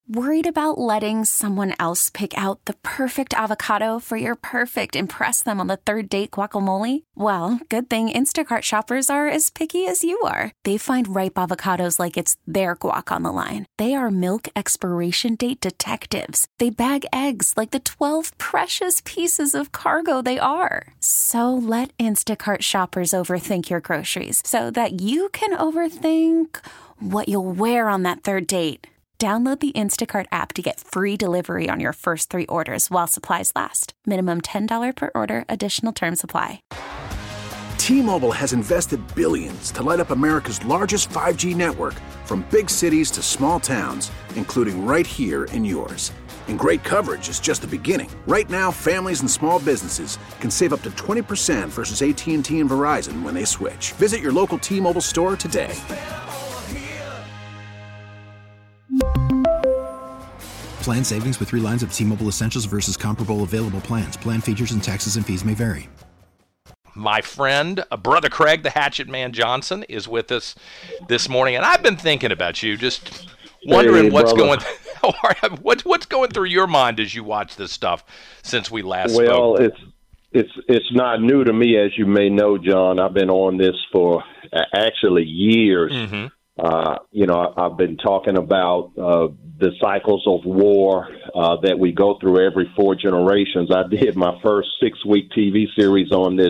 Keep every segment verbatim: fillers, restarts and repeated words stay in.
Worried about letting someone else pick out the perfect avocado for your perfect impress them on the third date guacamole? Well, good thing Instacart shoppers are as picky as you are. They find ripe avocados like it's their guac on the line. They are milk expiration date detectives. They bag eggs like the twelve precious pieces of cargo they are. So let Instacart shoppers overthink your groceries so that you can overthink what you'll wear on that third date. Download the Instacart app to get free delivery on your first three orders while supplies last. Minimum ten dollars per order. Additional terms apply. T-Mobile has invested billions to light up America's largest five G network, from big cities to small towns, including right here in yours. And great coverage is just the beginning. Right now, families and small businesses can save up to twenty percent versus A T and T and Verizon when they switch. Visit your local T-Mobile store today. Plan savings with three lines of T-Mobile Essentials versus comparable available plans. Plan features and taxes and fees may vary. My friend, uh, Brother Craig, the Hatchet Man Johnson, is with us this morning, and I've been thinking about you, just wondering hey, what's brother. going. How are, what, what's going through your mind as you watch this stuff since we last well, spoke? Well, it's it's it's not new to me, as you may know, John. I've been on this for uh, actually years. Mm-hmm. Uh, you know, I've been talking about uh, the cycles of war uh, that we go through every four generations. I did my first six-week T V series on this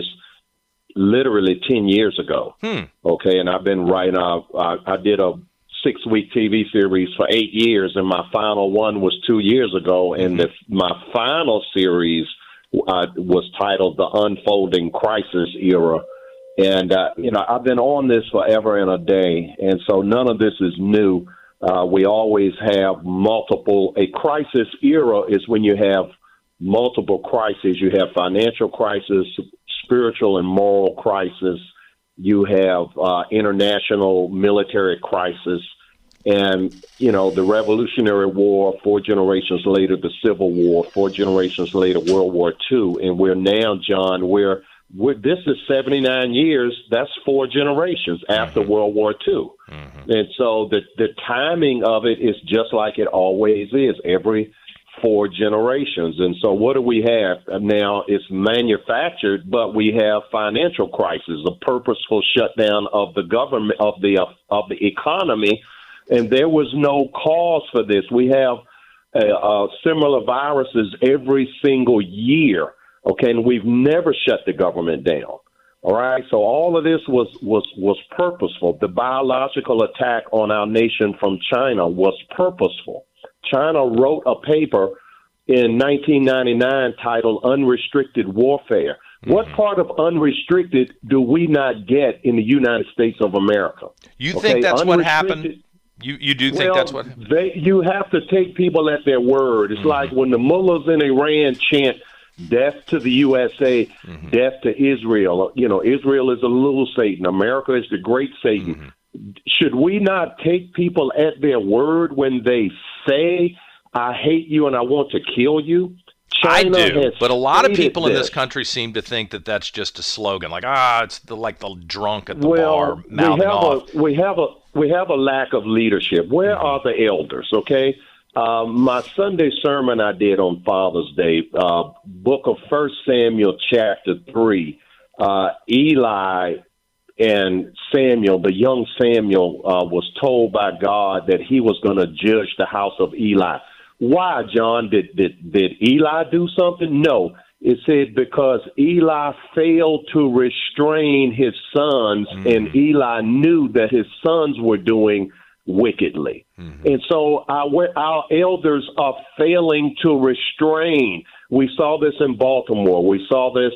literally ten years ago. Hmm. Okay, and I've been writing. Uh, I, I did a six-week T V series for eight years, and my final one was two years ago. And the, my final series uh, was titled "The Unfolding Crisis Era." And, uh, you know, I've been on this forever and a day, and so none of this is new. Uh, we always have multiple – a crisis era is when you have multiple crises. You have financial crisis, spiritual and moral crisis. You have uh, international military crisis. And, you know, the Revolutionary War, four generations later, the Civil War, four generations later, World War Two. And we're now, John, we're – We're, this is seventy-nine years. That's four generations after mm-hmm. World War Two. Mm-hmm. And so the, the timing of it is just like it always is, every four generations. And so what do we have now? It's manufactured, but we have financial crisis, a purposeful shutdown of the government, of the, uh, of the economy. And there was no cause for this. We have uh, uh, similar viruses every single year. Okay, and we've never shut the government down. All right, so all of this was, was, was purposeful. The biological attack on our nation from China was purposeful. China wrote a paper in nineteen ninety-nine titled Unrestricted Warfare. Mm-hmm. What part of unrestricted do we not get in the United States of America? You okay? think that's what happened? You you do think well, that's what they, you have to take people at their word. It's mm-hmm. like when the mullahs in Iran chant, death to the U S A, mm-hmm. death to Israel. You know, Israel is a little Satan. America is the great Satan. Mm-hmm. Should we not take people at their word when they say, I hate you and I want to kill you? China I do, but a lot of people this. in this country seem to think that that's just a slogan. Like, ah, it's the, like the drunk at the well, bar mouthing we have off. A, we, have a, we have a lack of leadership. Where mm-hmm. are the elders, okay? Uh, my Sunday sermon I did on Father's Day, uh, book of First Samuel chapter three, uh, Eli and Samuel, the young Samuel, uh, was told by God that he was going to judge the house of Eli. Why, John? Did, did, did Eli do something? No. It said because Eli failed to restrain his sons, mm-hmm. and Eli knew that his sons were doing wickedly. Mm-hmm. And so our, our elders are failing to restrain. We saw this in Baltimore. We saw this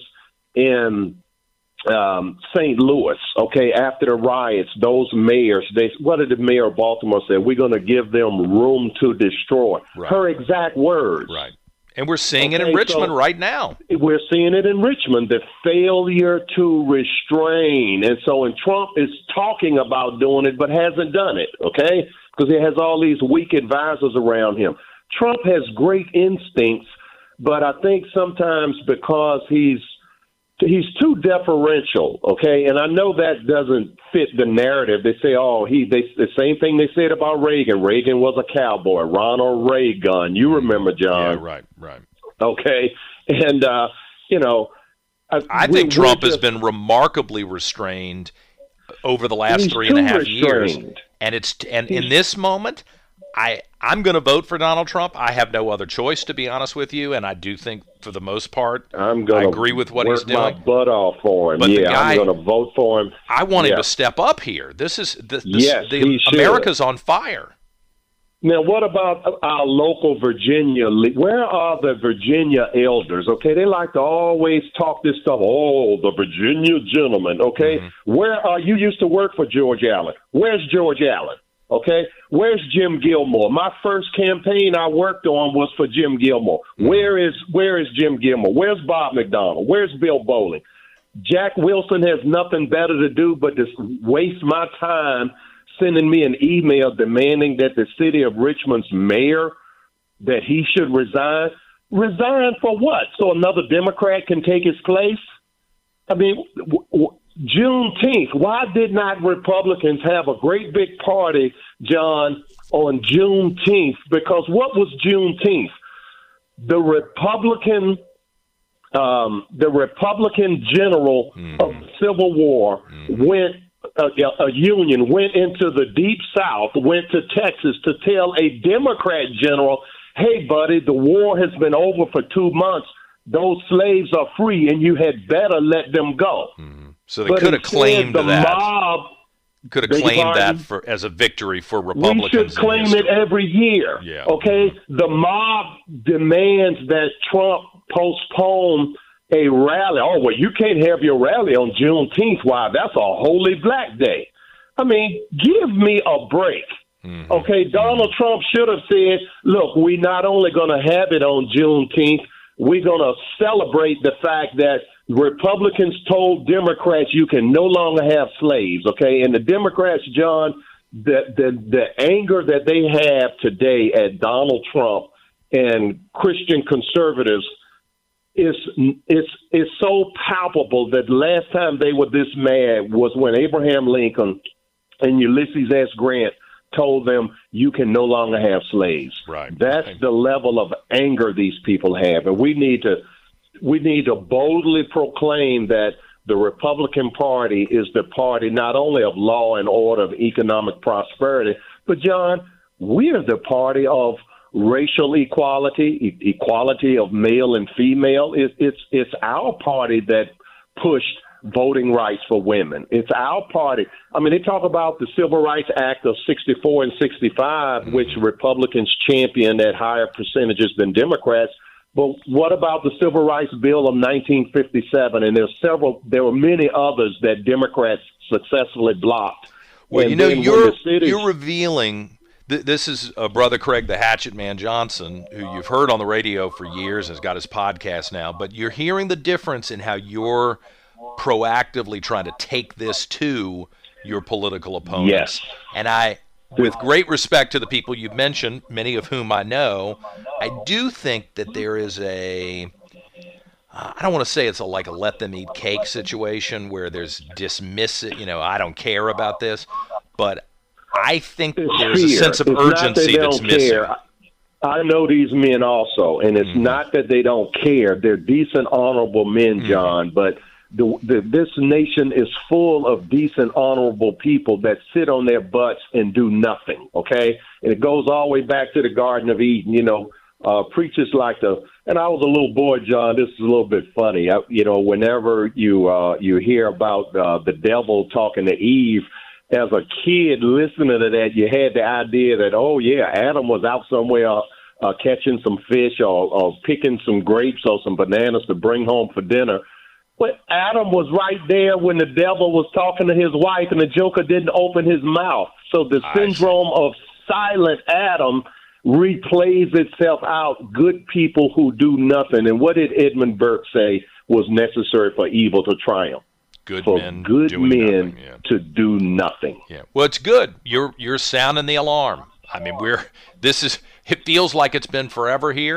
in um, Saint Louis, okay, after the riots, those mayors, they, what did the mayor of Baltimore say? We're going to give them room to destroy. Right. Her exact words. Right. And we're seeing okay, it in Richmond so right now. We're seeing it in Richmond, the failure to restrain. And so, and Trump is talking about doing it, but hasn't done it, okay? Because he has all these weak advisors around him. Trump has great instincts, but I think sometimes because he's he's too deferential, okay? And I know that doesn't fit the narrative. They say, oh, he they the same thing they said about Reagan. Reagan was a cowboy. Ronald Reagan. You remember, John. Yeah, right, right. Okay. And, uh, you know. I, I we, think Trump just, has been remarkably restrained over the last three and a half years. And it's and he's, in this moment, I, I'm going to vote for Donald Trump. I have no other choice, to be honest with you, and I do think, for the most part, I'm gonna I agree with what he's doing. Work my butt off for him. But yeah, guy, I'm going to vote for him. I want yeah. him to step up here. This is this, this, yes, the, he should. America's on fire. Now, what about our local Virginia? Where are the Virginia elders? Okay, they like to always talk this stuff. Oh, the Virginia gentleman. Okay, mm-hmm. Where are you? Used to work for George Allen. Where's George Allen? Okay, where's Jim Gilmore? My first campaign I worked on was for Jim Gilmore. Mm-hmm. Where is where is Jim Gilmore? Where's Bob McDonnell? Where's Bill Bowling? Jack Wilson has nothing better to do but to waste my time sending me an email demanding that the city of Richmond's mayor, that he should resign. Resign for what? So another Democrat can take his place? I mean, w- w- Juneteenth, why did not Republicans have a great big party, John, on Juneteenth? Because what was Juneteenth? The Republican um, the Republican general mm. of the Civil War mm. went A, a union went into the deep South, went to Texas to tell a Democrat general, hey, buddy, the war has been over for two months. Those slaves are free, and you had better let them go. Mm-hmm. So they could have claimed the that. Mob, could have claimed that for as a victory for Republicans. We should claim it every year. Yeah. Okay? The mob demands that Trump postpone a rally. Oh, well, you can't have your rally on Juneteenth. Why? That's a holy black day. I mean, give me a break. Mm-hmm. Okay, Donald mm-hmm. Trump should have said, look, we're not only going to have it on Juneteenth, we're going to celebrate the fact that Republicans told Democrats you can no longer have slaves, okay? And the Democrats, John, the, the, the anger that they have today at Donald Trump and Christian conservatives It's it's it's so palpable that last time they were this mad was when Abraham Lincoln and Ulysses S. Grant told them you can no longer have slaves. Right. That's the level of anger these people have, and we need to we need to boldly proclaim that the Republican Party is the party not only of law and order, of economic prosperity, but John, we're the party of racial equality, e- equality of male and female. It, it's it's our party that pushed voting rights for women. It's our party. I mean, they talk about the Civil Rights Act of sixty-four and sixty-five, mm-hmm. which Republicans championed at higher percentages than Democrats. But what about the Civil Rights Bill of nineteen fifty-seven? And there's several, there were many others that Democrats successfully blocked. Well, and you know, you're cities, you're revealing. This is uh, Brother Craig the Hatchet Man Johnson, who you've heard on the radio for years, has got his podcast now. But you're hearing the difference in how you're proactively trying to take this to your political opponents. Yes. And I, with great respect to the people you've mentioned, many of whom I know, I do think that there is a, uh, I don't want to say it's a, like a let them eat cake situation where there's dismiss it, you know, I don't care about this, but I think it's there's fear. a sense of it's urgency that that's missing. Care. I know these men also, and it's mm-hmm. not that they don't care. They're decent, honorable men, John, mm-hmm. but the, the, this nation is full of decent, honorable people that sit on their butts and do nothing, okay? And it goes all the way back to the Garden of Eden. You know, uh, preachers like to, and I was a little boy, John, this is a little bit funny. I, you know, whenever you, uh, you hear about uh, the devil talking to Eve, as a kid listening to that, you had the idea that, oh, yeah, Adam was out somewhere uh, catching some fish or, or picking some grapes or some bananas to bring home for dinner. But Adam was right there when the devil was talking to his wife, and the joker didn't open his mouth. So the I syndrome see. of silent Adam replays itself out, good people who do nothing. And what did Edmund Burke say was necessary for evil to triumph? Good for men good doing men nothing, yeah. to do nothing. Yeah. Well, it's good. You're you're sounding the alarm. I mean, we're this is it feels like it's been forever here,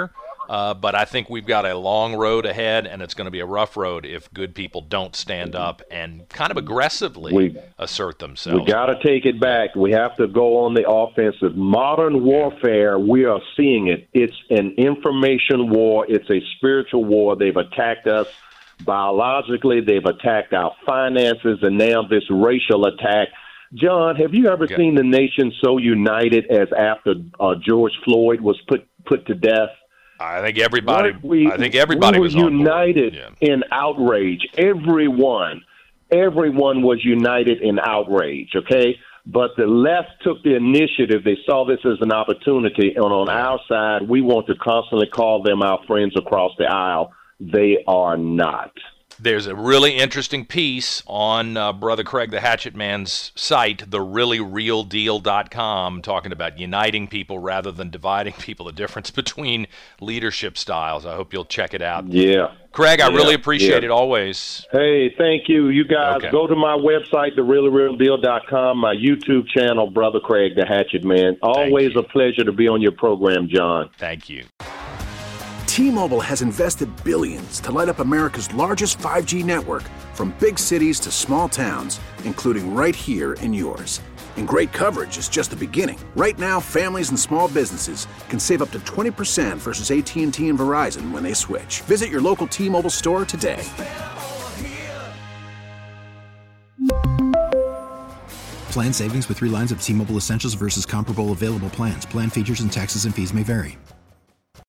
Uh, but I think we've got a long road ahead, and it's going to be a rough road if good people don't stand up and kind of aggressively we, assert themselves. We got to take it back. We have to go on the offensive. Modern warfare, we are seeing it. It's an information war. It's a spiritual war. They've attacked us biologically. They've attacked our finances, and now this racial attack. John, have you ever okay. seen the nation so united as after uh, George Floyd was put, put to death? I think everybody. We, I think everybody we was were on united yeah. in outrage. Everyone, everyone was united in outrage. Okay, but the left took the initiative. They saw this as an opportunity, and on our side, we want to constantly call them our friends across the aisle. They are not. There's a really interesting piece on uh, Brother Craig the Hatchet Man's site, the really real deal dot com, talking about uniting people rather than dividing people, the difference between leadership styles. I hope you'll check it out. Yeah. Craig, I yeah. really appreciate yeah. it always. Hey, thank you. You guys okay. go to my website, the really real deal dot com, my YouTube channel, Brother Craig the Hatchet Man. Always a pleasure to be on your program, John. Thank you. T-Mobile has invested billions to light up America's largest five G network, from big cities to small towns, including right here in yours. And great coverage is just the beginning. Right now, families and small businesses can save up to twenty percent versus A T and T and Verizon when they switch. Visit your local T-Mobile store today. Plan savings with three lines of T-Mobile Essentials versus comparable available plans. Plan features and taxes and fees may vary.